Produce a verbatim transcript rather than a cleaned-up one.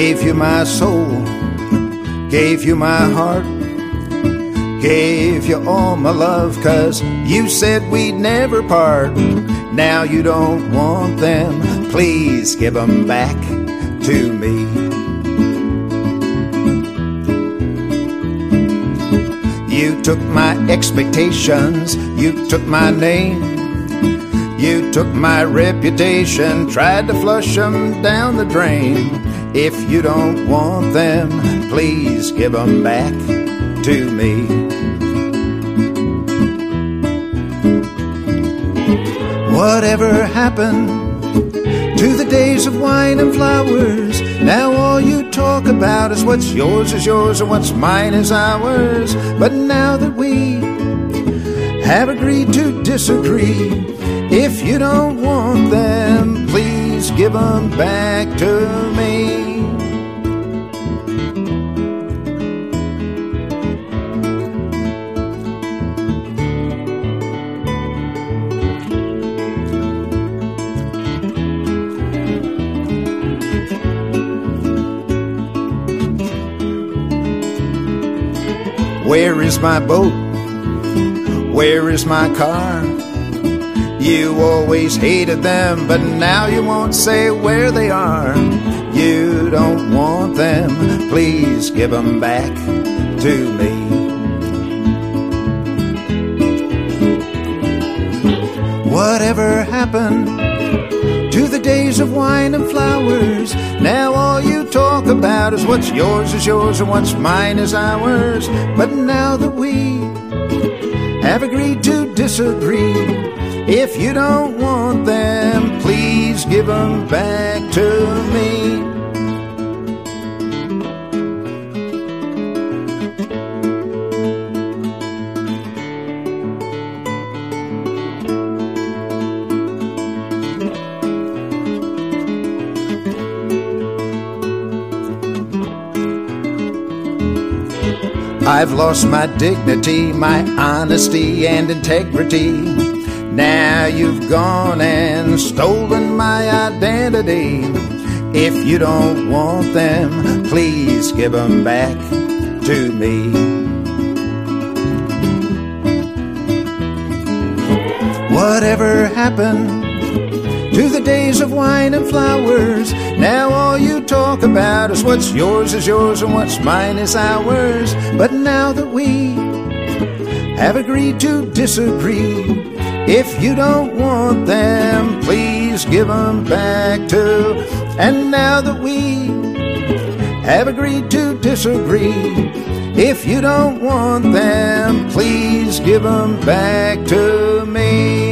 Gave you my soul, gave you my heart, gave you all my love, 'cause you said we'd never part. Now you don't want them, please give them back to me. You took my expectations, you took my name, you took my reputation, tried to flush them down the drain. If you don't want them, please give them back to me. Whatever happened to the days of wine and flowers? Now all you talk about is what's yours is yours and what's mine is ours. But now that we have agreed to disagree, if you don't want them, please give them back to me. Where is my boat? Where is my car? You always hated them, but now you won't say where they are. You don't want them, please give them back to me. Whatever happened to the days of wine and flowers? Now all you talk about is what's yours is yours and what's mine is ours. But now that we have agreed to disagree, if you don't want them, please give them back to me. I've lost my dignity, my honesty and integrity. Now you've gone and stolen my identity. If you don't want them, please give them back to me. Whatever happened to the days of wine and flowers? Now all you talk about is what's yours is yours and what's mine is ours. But now that we have agreed to disagree, if you don't want them, please give them back to. And now that we have agreed to disagree, if you don't want them, please give them back to me.